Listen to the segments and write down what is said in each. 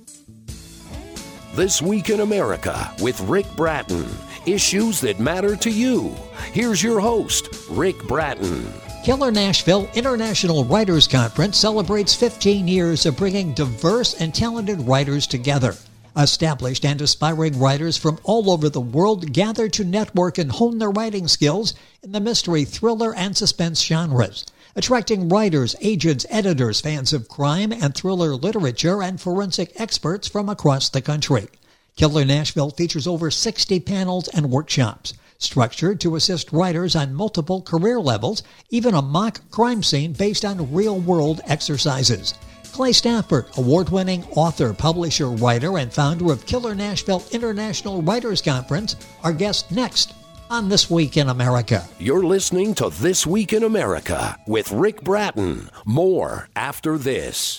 This Week in America with Rick Bratton. Issues that matter to you. Here's your host, Rick Bratton. Killer Nashville International Writers Conference celebrates 15 years of bringing diverse and talented writers together. Established and aspiring writers from all over the world gather to network and hone their writing skills in the mystery, thriller, and suspense genres, attracting writers, agents, editors, fans of crime and thriller literature, and forensic experts from across the country. Killer Nashville features over 60 panels and workshops, structured to assist writers on multiple career levels, even a mock crime scene based on real-world exercises. Clay Stafford, award-winning author, publisher, writer, and founder of Killer Nashville International Writers Conference, our guest next on This Week in America. You're listening to This Week in America with Rick Bratton. More after this.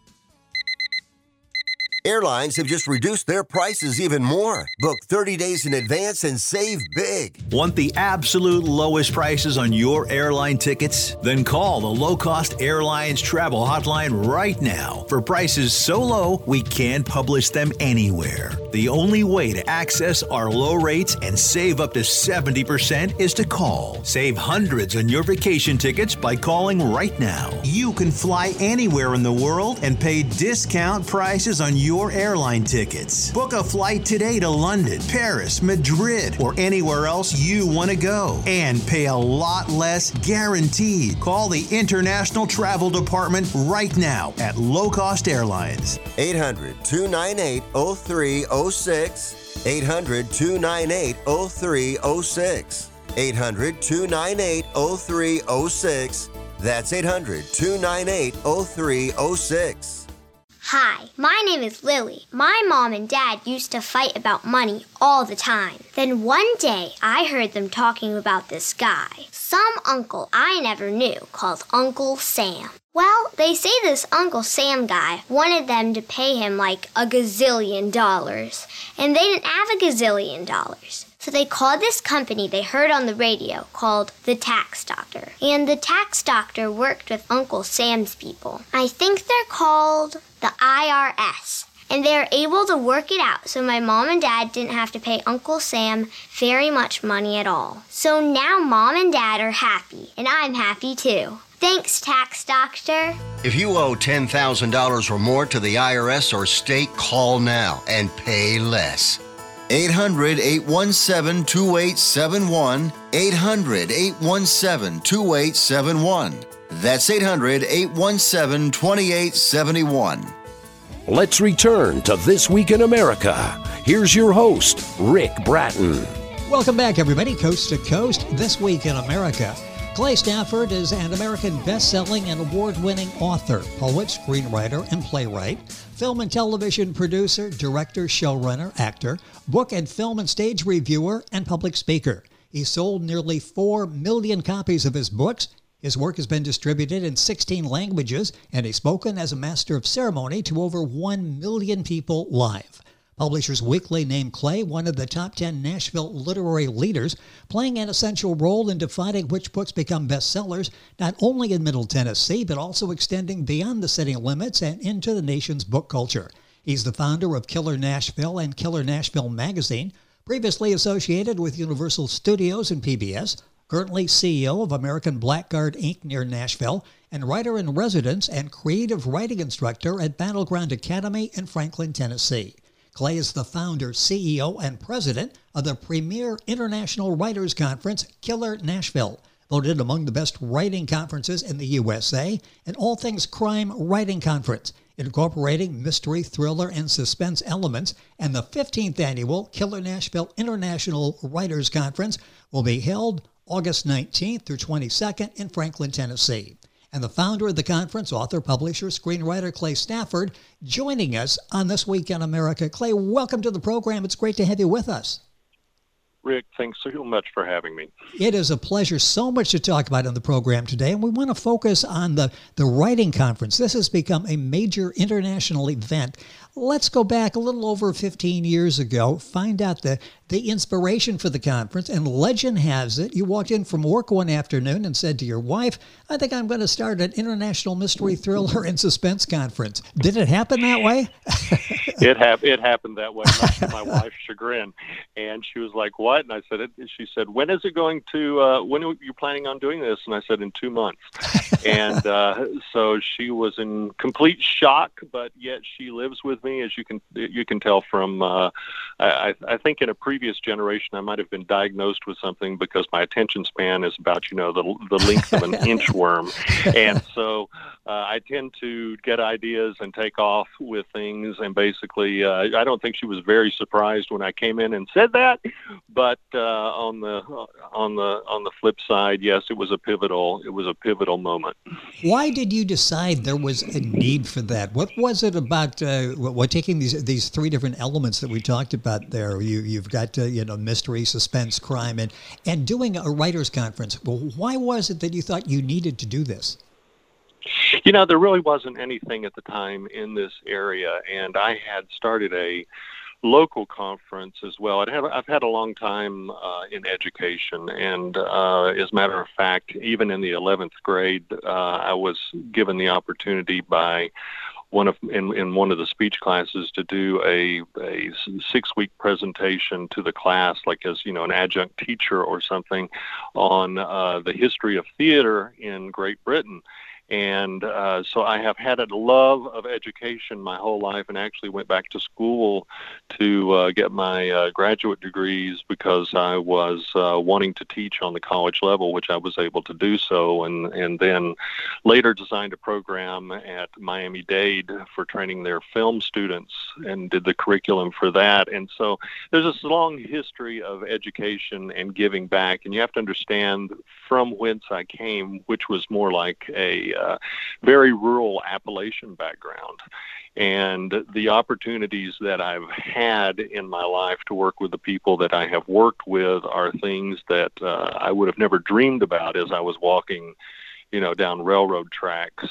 Airlines have just reduced their prices even more. Book 30 days in advance and save big. Want the absolute lowest prices on your airline tickets? Then call the Low Cost Airlines Travel Hotline right now for prices so low we can't publish them anywhere. The only way to access our low rates and save up to 70% is to call. Save hundreds on your vacation tickets by calling right now. You can fly anywhere in the world and pay discount prices on your airline tickets. Book a flight today to London, Paris, Madrid, or anywhere else you want to go and pay a lot less guaranteed. Call the International Travel Department right now at Low Cost Airlines. 800-298-0306. 800-298-0306. 800-298-0306. That's 800-298-0306. Hi, my name is Lily. My mom and dad used to fight about money all the time. Then one day, I heard them talking about this guy, some uncle I never knew, called Uncle Sam. Well, they say this Uncle Sam guy wanted them to pay him like $1 gazillion, and they didn't have $1 gazillion. So they called this company they heard on the radio called the Tax Doctor. And the Tax Doctor worked with Uncle Sam's people. I think they're called the IRS. And they were able to work it out so my mom and dad didn't have to pay Uncle Sam very much money at all. So now mom and dad are happy, and I'm happy too. Thanks, Tax Doctor. If you owe $10,000 or more to the IRS or state, call now and pay less. 800-817-2871. 800-817-2871. That's 800-817-2871. Let's return to This Week in America. Here's your host, Rick Bratton. Welcome back, everybody, coast to coast, This Week in America. Clay Stafford is an American best-selling and award-winning author, poet, screenwriter, and playwright, film and television producer, director, showrunner, actor, book and film and stage reviewer, and public speaker. He sold nearly 4 million copies of his books. His work has been distributed in 16 languages, and he's spoken as a master of ceremony to over 1 million people live. Publishers Weekly named Clay one of the top 10 Nashville literary leaders, playing an essential role in defining which books become bestsellers, not only in Middle Tennessee, but also extending beyond the city limits and into the nation's book culture. He's the founder of Killer Nashville and Killer Nashville Magazine, previously associated with Universal Studios and PBS, currently CEO of American Blackguard Inc. near Nashville, and writer-in-residence and creative writing instructor at Battleground Academy in Franklin, Tennessee. Clay is the founder, CEO, and president of the premier international writers conference, Killer Nashville, voted among the best writing conferences in the USA, and All Things Crime Writing Conference, incorporating mystery, thriller, and suspense elements, and the 15th annual Killer Nashville International Writers Conference will be held August 19th through 22nd in Franklin, Tennessee. And the founder of the conference, author, publisher, screenwriter Clay Stafford, joining us on This Week in America. Clay, welcome to the program. It's great to have you with us. Rick, thanks so much for having me. It is a pleasure. So much to talk about on the program today, and we want to focus on the writing conference. This has become a major international event. Let's go back a little over 15 years ago, find out the the inspiration for the conference. And legend has it, you walked in from work one afternoon and said to your wife, I think I'm going to start an international mystery, thriller, and suspense conference. Did it happen that way? It happened that way, much to my wife's chagrin. And she was like, what? And I said, she said, when is it going to, when are you planning on doing this? And I said, in 2 months. And so she was in complete shock, but yet she lives with me, as you can tell from, I think in a previous generation, I might have been diagnosed with something because my attention span is about, the length of an inchworm. And so I tend to get ideas and take off with things. And basically, I don't think she was very surprised when I came in and said that. But on the flip side, yes, it was a pivotal moment. Why did you decide there was a need for that? What was it about taking these three different elements that we talked about there? You've got mystery, suspense, crime, and doing a writers' conference. Well, why was it that you thought you needed to do this? There really wasn't anything at the time in this area, and I had started a local conference as well. I've had a long time in education, and as a matter of fact, even in the 11th grade, I was given the opportunity by in one of the speech classes to do a 6-week presentation to the class, like as an adjunct teacher or something, on the history of theater in Great Britain. And so I have had a love of education my whole life, and actually went back to school to get my graduate degrees because I was wanting to teach on the college level, which I was able to do so, and then later designed a program at Miami-Dade for training their film students and did the curriculum for that. And so there's this long history of education and giving back, and you have to understand from whence I came, which was more like a very rural Appalachian background. And the opportunities that I've had in my life to work with the people that I have worked with are things that I would have never dreamed about as I was walking down railroad tracks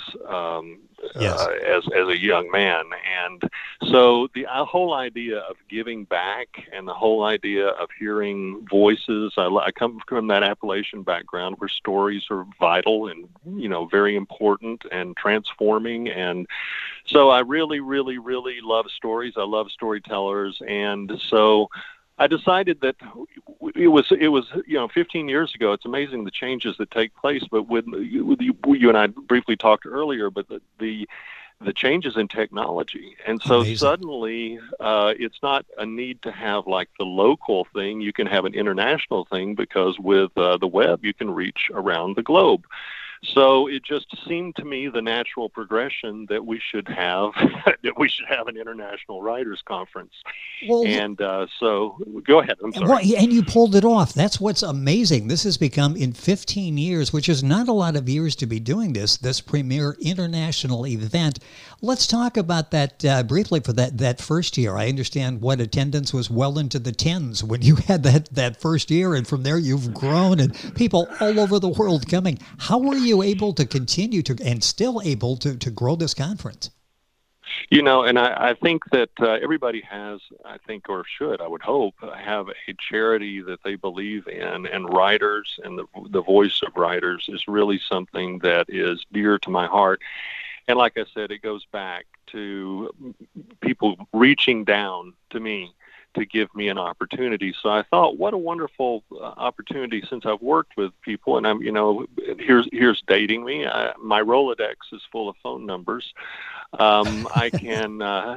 as a young man. And so the whole idea of giving back and the whole idea of hearing voices, I come from that Appalachian background where stories are vital and, very important and transforming. And so I really, really, really love stories. I love storytellers. And so I decided that it was 15 years ago. It's amazing the changes that take place. But with you and I briefly talked earlier, but the changes in technology, and so amazing. Suddenly it's not a need to have like the local thing. You can have an international thing because with the web you can reach around the globe. So it just seemed to me the natural progression that we should have an international writers conference. Well, and so go ahead. I'm sorry. Well, and you pulled it off. That's what's amazing. This has become, in 15 years, which is not a lot of years to be doing this premier international event. Let's talk about that briefly for that first year. I understand what attendance was well into the tens when you had that first year, and from there you've grown and people all over the world coming. How were you able to continue to and still able to grow this conference? And I think that everybody has, I think, or should, I would hope, have a charity that they believe in, and writers and the voice of writers is really something that is dear to my heart. And like I said, it goes back to people reaching down to me to give me an opportunity. So I thought, what a wonderful opportunity, since I've worked with people, and I'm, here's dating me. My Rolodex is full of phone numbers. I can,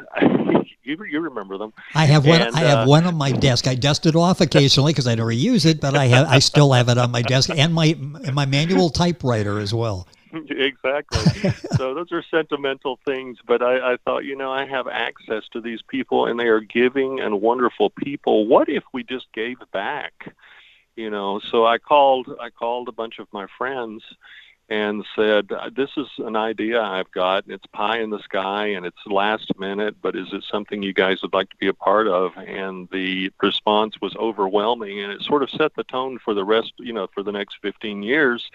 you remember them. I have one. I have one on my desk. I dust it off occasionally because I never use it, but I still have it on my desk, and my manual typewriter as well. Exactly. So those are sentimental things, but I thought, I have access to these people, and they are giving and wonderful people. What if we just gave back? So I called a bunch of my friends and said, this is an idea I've got. It's pie in the sky, and it's last minute, but is it something you guys would like to be a part of? And the response was overwhelming, and it sort of set the tone for the rest, for the next 15 years.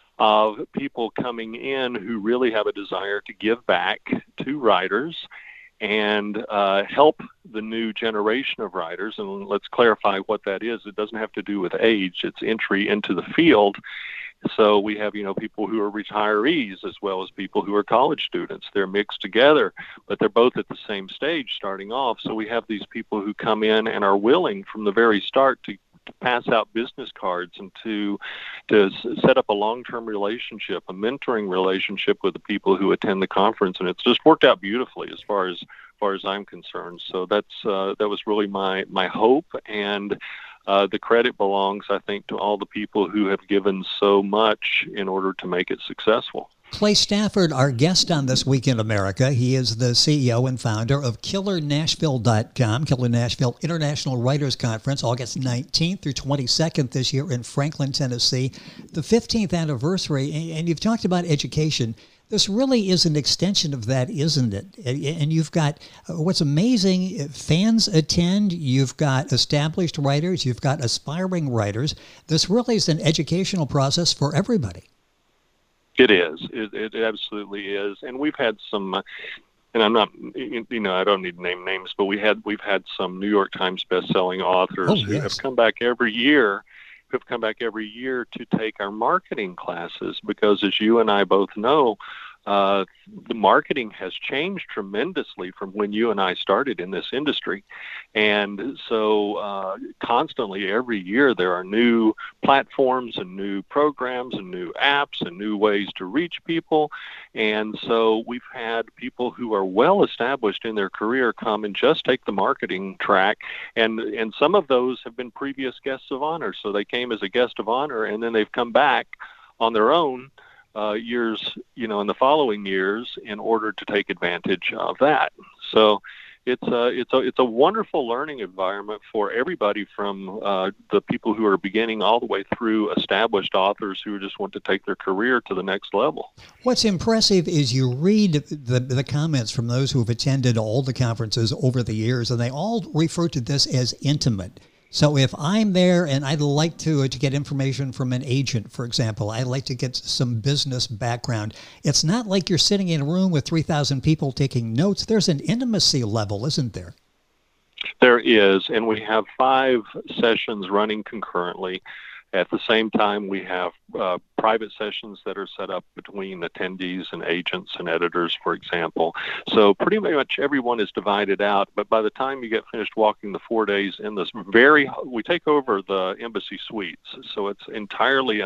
Of people coming in who really have a desire to give back to writers and help the new generation of writers. And let's clarify what that is. It doesn't have to do with age. It's entry into the field. So we have, people who are retirees as well as people who are college students. They're mixed together, but they're both at the same stage starting off. So we have these people who come in and are willing from the very start to pass out business cards and to set up a long-term relationship, a mentoring relationship with the people who attend the conference. And it's just worked out beautifully as far as I'm concerned. So that was really my hope, and the credit belongs, I think, to all the people who have given so much in order to make it successful. Clay Stafford, our guest on This Week in America. He is the CEO and founder of KillerNashville.com, Killer Nashville International Writers Conference, August 19th through 22nd this year in Franklin, Tennessee, the 15th anniversary. And you've talked about education. This really is an extension of that, isn't it? And you've got, what's amazing, fans attend, you've got established writers, you've got aspiring writers. This really is an educational process for everybody. It is. It absolutely is. And we've had some, and I'm not, I don't need to name names, but we've had some New York Times best-selling authors who have come back every year to take our marketing classes, because as you and I both know, the marketing has changed tremendously from when you and I started in this industry. And so constantly every year there are new platforms and new programs and new apps and new ways to reach people. And so we've had people who are well established in their career come and just take the marketing track. And some of those have been previous guests of honor. So they came as a guest of honor, and then they've come back on their own years, in the following years in order to take advantage of that. So it's a wonderful learning environment for everybody, from the people who are beginning all the way through established authors who just want to take their career to the next level. What's impressive is you read the comments from those who have attended all the conferences over the years, and they all refer to this as intimate. So if I'm there and I'd like to get information from an agent, for example, I'd like to get some business background, it's not like you're sitting in a room with 3,000 people taking notes. There's an intimacy level, isn't there? There is, and we have 5 sessions running concurrently. At the same time, we have private sessions that are set up between attendees and agents and editors, for example. So pretty much everyone is divided out, but by the time you get finished walking the 4 days in this we take over the embassy suites. So it's entirely,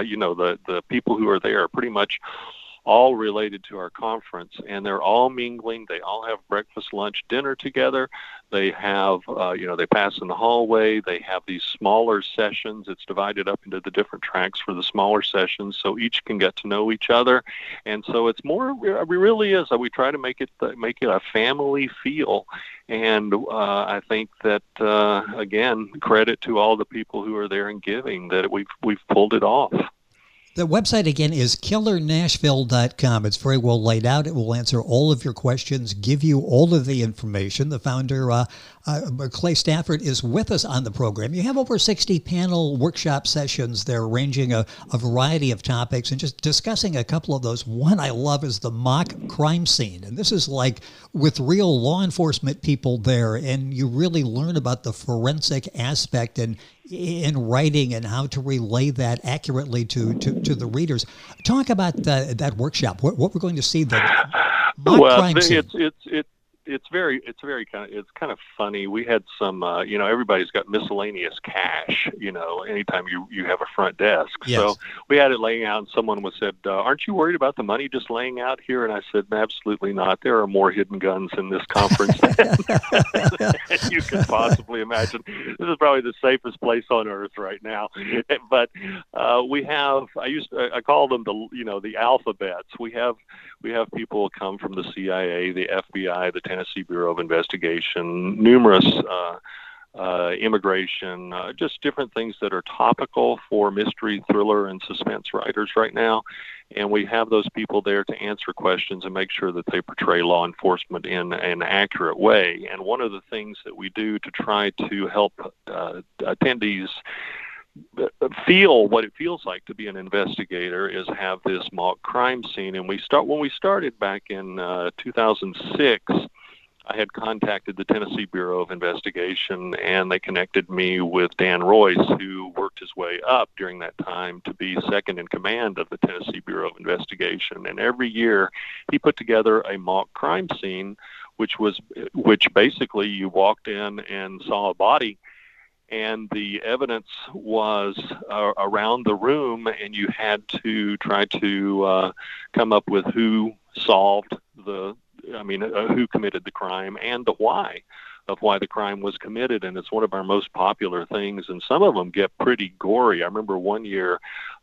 the people who are there are pretty much all related to our conference, and they're all mingling. They all have breakfast, lunch, dinner together. They have, they pass in the hallway. They have these smaller sessions. It's divided up into the different tracks for the smaller sessions, so each can get to know each other. And so it's more, it really is, we try to make it a family feel. And I think that, again, credit to all the people who are there and giving, that we've pulled it off. The website, again, is KillerNashville.com. It's very well laid out. It will answer all of your questions, give you all of the information. The founder, Clay Stafford, is with us on the program. You have over 60 panel workshop sessions there, ranging a variety of topics, and just discussing a couple of those. One I love is the mock crime scene. And this is like with real law enforcement people there, and you really learn about the forensic aspect and in writing and how to relay that accurately to the readers. Talk about that workshop. What we're going to see there. It's very kind of funny. We had some, everybody's got miscellaneous cash, anytime you have a front desk. Yes. So we had it laying out, and someone said, aren't you worried about the money just laying out here? And I said, absolutely not. There are more hidden guns in this conference than you could possibly imagine. This is probably the safest place on earth right now. But we have, I call them the alphabets. We have people come from the CIA, the FBI, the Tennessee Bureau of Investigation, numerous immigration, just different things that are topical for mystery, thriller, and suspense writers right now. And we have those people there to answer questions and make sure that they portray law enforcement in an accurate way. And one of the things that we do to try to help attendees feel what it feels like to be an investigator is have this mock crime scene. And when we started back in 2006, I had contacted the Tennessee Bureau of Investigation, and they connected me with Dan Royce, who worked his way up during that time to be second in command of the Tennessee Bureau of Investigation. And every year he put together a mock crime scene, which basically you walked in and saw a body, and the evidence was around the room, and you had to try to come up with who who committed the crime and the why of why the crime was committed. And it's one of our most popular things, and some of them get pretty gory. I remember one year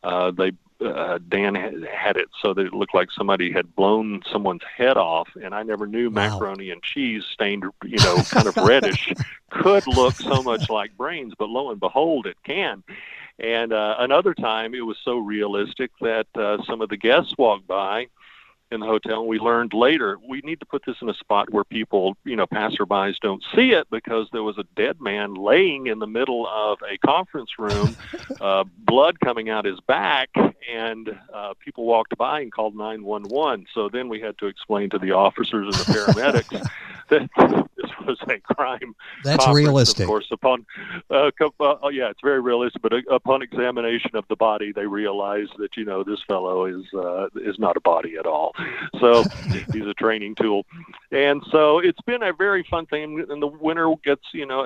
Dan had it so that it looked like somebody had blown someone's head off, and I never knew macaroni and cheese stained, kind of reddish could look so much like brains, but lo and behold, it can. And another time it was so realistic that some of the guests walked by in the hotel, and we learned later we need to put this in a spot where people, passerbys don't see it, because there was a dead man laying in the middle of a conference room, blood coming out his back, and people walked by and called 911. So then we had to explain to the officers and the paramedics that this was a crime. That's realistic. Of course, it's very realistic. But upon examination of the body, they realized that this fellow is not a body at all. So he's a training tool, and so it's been a very fun thing. And the winner gets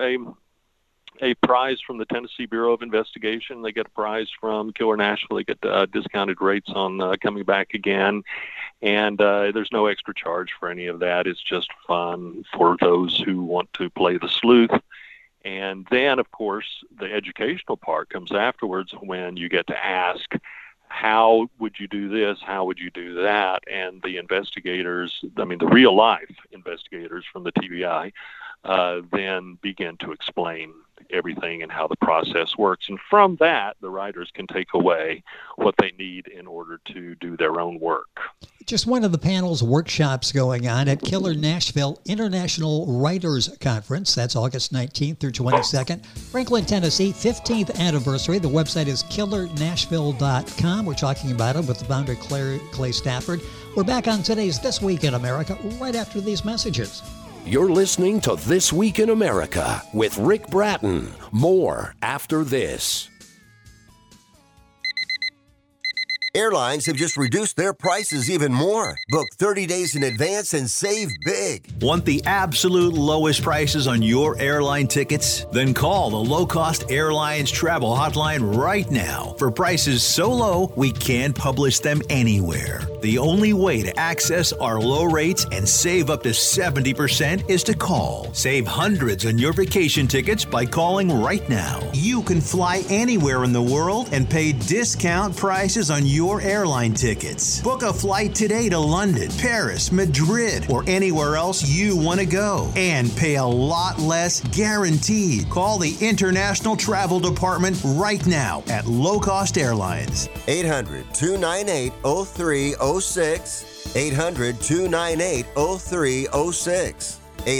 a prize from the Tennessee Bureau of Investigation. They get a prize from Killer Nashville. They get discounted rates on coming back again. And there's no extra charge for any of that. It's just fun for those who want to play the sleuth. And then, of course, the educational part comes afterwards, when you get to ask, how would you do this? How would you do that? And the investigators, the real life investigators from the TBI, then begin to explain everything and how the process works. And from that, the writers can take away what they need in order to do their own work. Just one of the panel's workshops going on at Killer Nashville International Writers Conference. That's August 19th through 22nd. Franklin, Tennessee, 15th anniversary. The website is killernashville.com. We're talking about it with the founder, Clay Stafford. We're back on today's This Week in America right after these messages. You're listening to This Week in America with Rick Bratton. More after this. Airlines have just reduced their prices even more. Book 30 days in advance and save big. Want the absolute lowest prices on your airline tickets? Then call the Low Cost Airlines Travel Hotline right now for prices so low we can't publish them anywhere. The only way to access our low rates and save up to 70% is to call. Save hundreds on your vacation tickets by calling right now. You can fly anywhere in the world and pay discount prices on your airline tickets. Book a flight today to London, Paris, Madrid, or anywhere else you want to go, and pay a lot less guaranteed. Call the International Travel Department right now at Low Cost Airlines. 800-298-0306. 800-298-0306.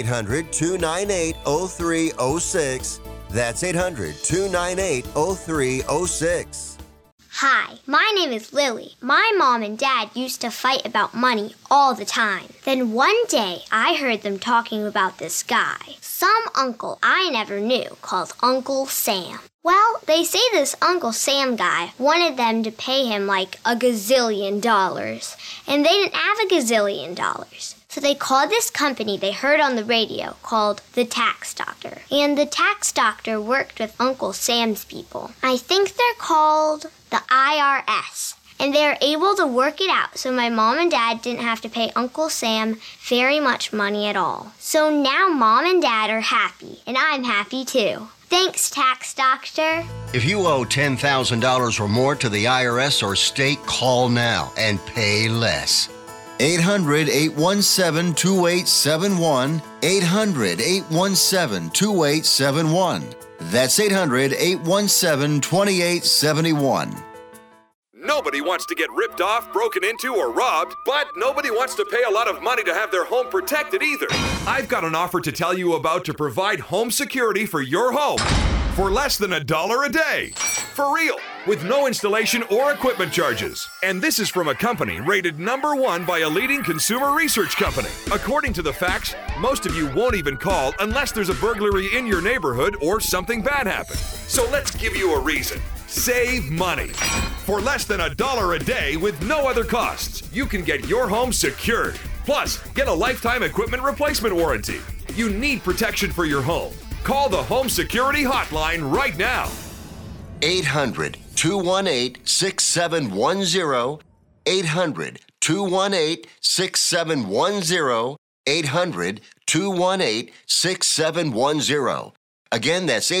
800-298-0306. That's 800-298-0306. Hi, my name is Lily. My mom and dad used to fight about money all the time. Then one day, I heard them talking about this guy, some uncle I never knew, called Uncle Sam. Well, they say this Uncle Sam guy wanted them to pay him like $1 gazillion, and they didn't have $1 gazillion. So they called this company they heard on the radio called the Tax Doctor. And the Tax Doctor worked with Uncle Sam's people. I think they're called the IRS. And they were able to work it out so my mom and dad didn't have to pay Uncle Sam very much money at all. So now mom and dad are happy, and I'm happy too. Thanks, Tax Doctor. If you owe $10,000 or more to the IRS or state, call now and pay less. 800-817-2871. 800-817-2871. That's 800-817-2871. Nobody wants to get ripped off, broken into, or robbed, but nobody wants to pay a lot of money to have their home protected either. I've got an offer to tell you about to provide home security for your home for less than $1 a day. For real. with no installation or equipment charges. And this is from a company rated #1 by a leading consumer research company. According to the facts, most of you won't even call unless there's a burglary in your neighborhood or something bad happened. So let's give you a reason. Save money. For less than $1 a day with no other costs, you can get your home secured. Plus, get a lifetime equipment replacement warranty. You need protection for your home. Call the Home Security Hotline right now. 800-218-6710. 800-218-6710. 800-218-6710. Again, that's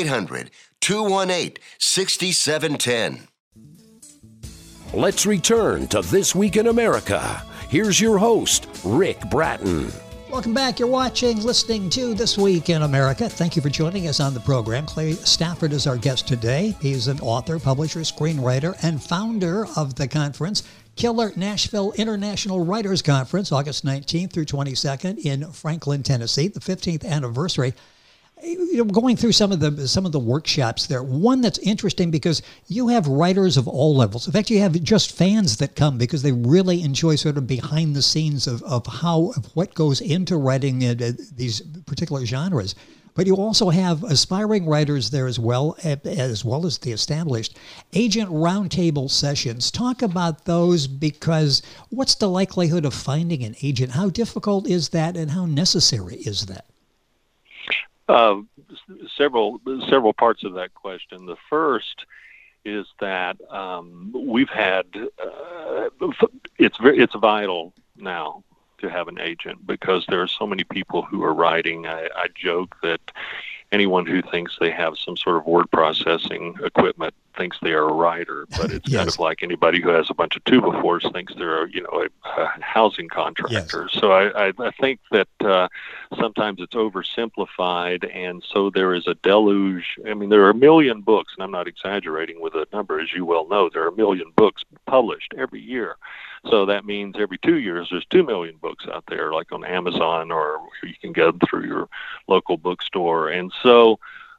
800-218-6710. Let's return to This Week in America. Here's your host, Rick Bratton. Welcome back. You're listening to This Week in America. Thank you for joining us on the program. Clay Stafford is our guest today. He's an author, publisher, screenwriter, and founder of the conference, Killer Nashville International Writers Conference, August 19th through 22nd in Franklin, Tennessee, the 15th anniversary. Going through some of the workshops there, one that's interesting because you have writers of all levels. In fact, you have just fans that come because they really enjoy sort of behind the scenes of what goes into writing these particular genres. But you also have aspiring writers there as well as the established. Agent roundtable sessions. Talk about those, because what's the likelihood of finding an agent? How difficult is that, and how necessary is that? Several parts of that question. The first is that we've had it's vital now to have an agent because there are so many people who are writing. I joke that anyone who thinks they have some sort of word processing equipment thinks they are a writer, but it's kind of like anybody who has a bunch of 2x4s thinks they're a housing contractor. Yes. So I think that sometimes it's oversimplified, and so there is a deluge. I mean, there are 1 million books, and I'm not exaggerating with the number, as you well know. There are 1 million books published every year. So that means every 2 years there's 2 million books out there, like on Amazon, or you can get them through your local bookstore. And so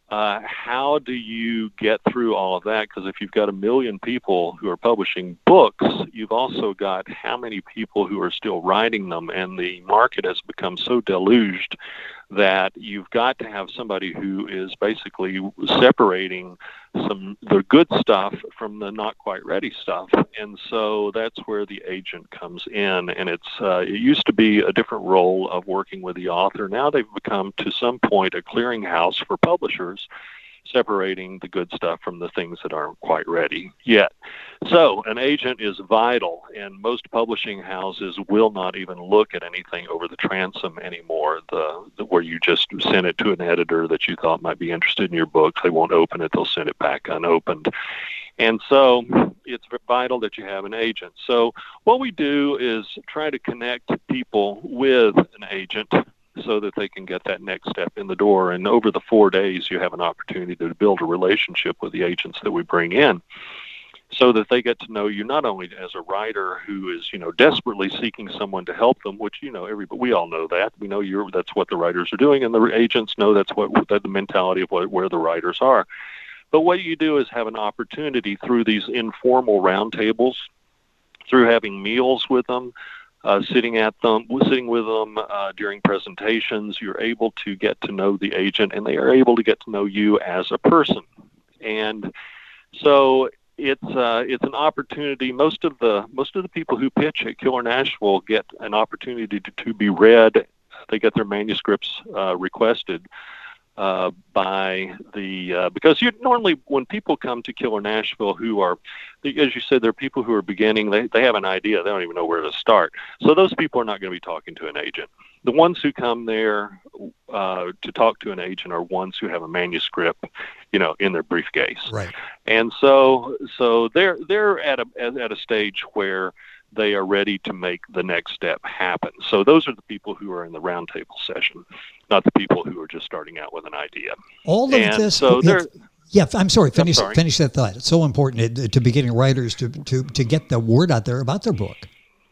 how do you get through all of that? Because if you've got 1 million people who are publishing books, you've also got how many people who are still writing them, and the market has become so deluged that you've got to have somebody who is basically separating the good stuff from the not quite ready stuff. And so that's where the agent comes in. And it used to be a different role of working with the author. Now they've become, to some point, a clearinghouse for publishers, separating the good stuff from the things that aren't quite ready yet. So an agent is vital, and most publishing houses will not even look at anything over the transom anymore, where you just send it to an editor that you thought might be interested in your book. They won't open it. They'll send it back unopened. And so it's vital that you have an agent. So what we do is try to connect people with an agent so that they can get that next step in the door. And over the 4 days, you have an opportunity to build a relationship with the agents that we bring in, so that they get to know you not only as a writer who is, desperately seeking someone to help them, which, we all know that. We know that's what the writers are doing, and the agents know that's the mentality of where the writers are. But what you do is have an opportunity through these informal roundtables, through having meals with them, sitting with them during presentations. You're able to get to know the agent, and they are able to get to know you as a person. And so it's an opportunity. Most of the people who pitch at Killer Nashville get an opportunity to be read. They get their manuscripts requested because normally when people come to Killer Nashville who are, as you said, they're people who are beginning, they have an idea, they don't even know where to start. So those people are not going to be talking to an agent. The ones who come there to talk to an agent are ones who have a manuscript, in their briefcase. Right. And so they're at a stage where they are ready to make the next step happen. So those are the people who are in the roundtable session, not the people who are just starting out with an idea. All of this. So I'm sorry. Finish that thought. It's so important to beginning writers to get the word out there about their book.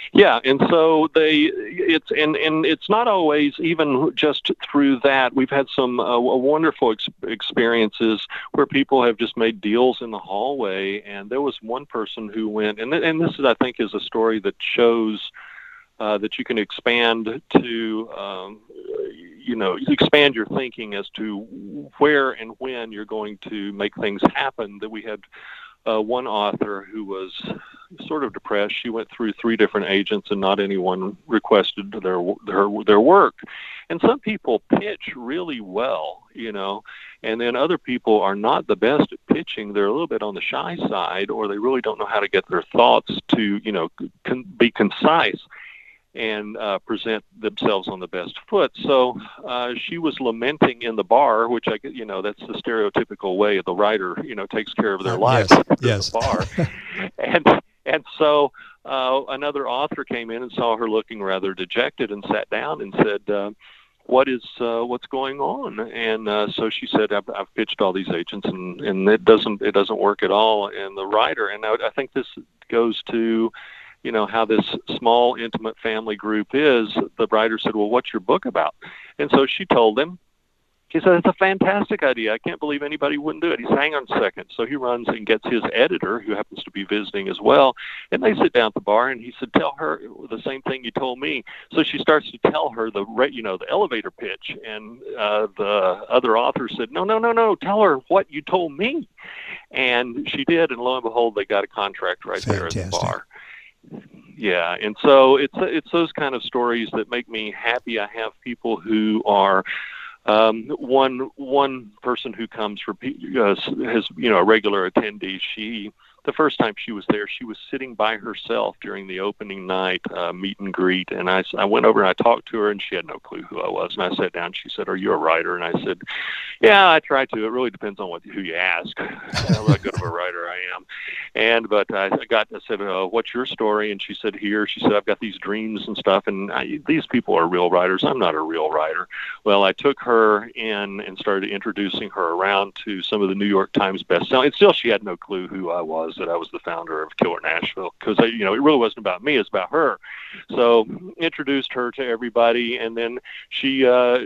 Yeah, and so it's not always even just through that. We've had some wonderful experiences where people have just made deals in the hallway, and there was one person who went, and this is, I think, is a story that shows that you can expand to, expand your thinking as to where and when you're going to make things happen. That we had one author who was sort of depressed. She went through 3 different agents and not anyone requested their work. And some people pitch really well, and then other people are not the best at pitching. They're a little bit on the shy side, or they really don't know how to get their thoughts to, be concise and present themselves on the best foot. So she was lamenting in the bar, which that's the stereotypical way the writer, takes care of their lives in the bar. And so another author came in and saw her looking rather dejected and sat down and said, what's going on? And so she said, I've pitched all these agents and it doesn't work at all. And the writer, and I think this goes to how this small, intimate family group is. The writer said, well, what's your book about? And so she told him. He said, it's a fantastic idea. I can't believe anybody wouldn't do it. He said, hang on a second. So he runs and gets his editor, who happens to be visiting as well, and they sit down at the bar, and he said, tell her the same thing you told me. So she starts to tell her the elevator pitch, and the other author said, no, tell her what you told me. And she did, and lo and behold, they got a contract right there at the bar. Yeah, and so it's those kind of stories that make me happy. I have people who are one person who comes for has a regular attendee. The first time she was there, she was sitting by herself during the opening night meet and greet, and I went over and I talked to her, and she had no clue who I was. And I sat down. She said, "Are you a writer?" And I said, "Yeah, I try to. It really depends on who you ask. How good of a writer I am." But I said, "What's your story?" And she said, "Here." She said, "I've got these dreams and stuff, and these people are real writers. I'm not a real writer." Well, I took her in and started introducing her around to some of the New York Times bestselling. And still, she had no clue who I was. That I was the founder of Killer Nashville, because it really wasn't about me, it's about her. So introduced her to everybody, and then she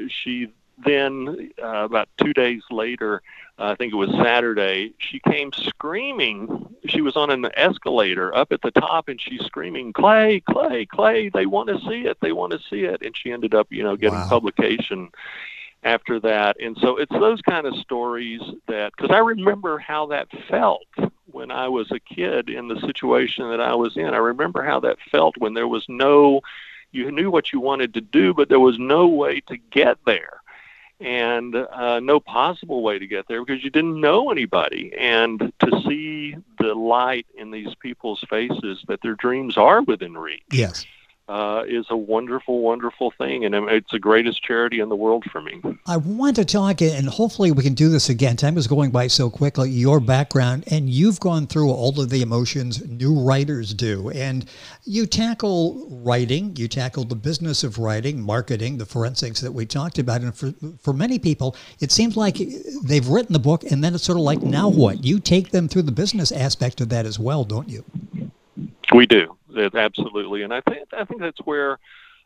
then about 2 days later, I think it was Saturday, she came screaming. She was on an escalator up at the top, and she's screaming, "Clay, Clay, Clay, they want to see it, they want to see it." And she ended up getting publication after that. And so it's those kind of stories that, because I remember how that felt when I was a kid in the situation that I was in. I remember how that felt when there was you knew what you wanted to do, but there was no way to get there, and no possible way to get there because you didn't know anybody. And to see the light in these people's faces that their dreams are within reach. Yes. Is a wonderful, wonderful thing, and it's the greatest charity in the world for me. I want to talk, and hopefully we can do this again. Time is going by so quickly. Your background, and you've gone through all of the emotions new writers do, and you tackle writing, you tackle the business of writing, marketing, the forensics that we talked about, and for many people, it seems like they've written the book, and then it's sort of like, now what? You take them through the business aspect of that as well, don't you? We do. Absolutely. And I think that's where,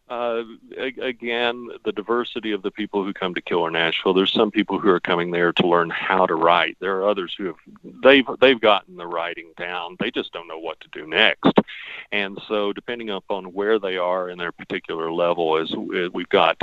again, the diversity of the people who come to Killer Nashville. There's some people who are coming there to learn how to write. There are others who they've gotten the writing down. They just don't know what to do next. And so depending upon where they are in their particular level, we've got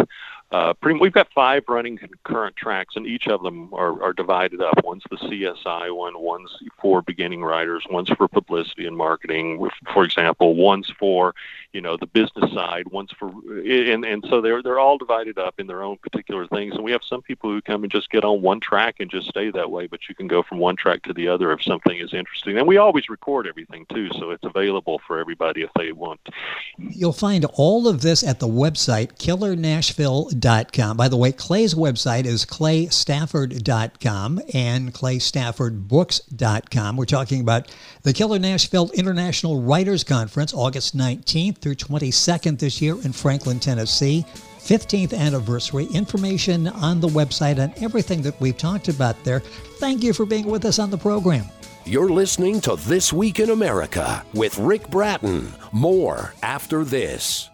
5 running concurrent tracks, and each of them are divided up. One's the CSI one, one's for beginning writers, one's for publicity and marketing, for example, one's for the business side, one's for and so they're all divided up in their own particular things. And we have some people who come and just get on one track and just stay that way, but you can go from one track to the other if something is interesting. And we always record everything too, so it's available for everybody if they want. You'll find all of this at the website killernashville.com. By the way, Clay's website is claystafford.com and claystaffordbooks.com. We're talking about the Killer Nashville International Writers Conference, August 19th through 22nd this year in Franklin, Tennessee. 15th anniversary. Information on the website on everything that we've talked about there. Thank you for being with us on the program. You're listening to This Week in America with Rick Bratton. More after this.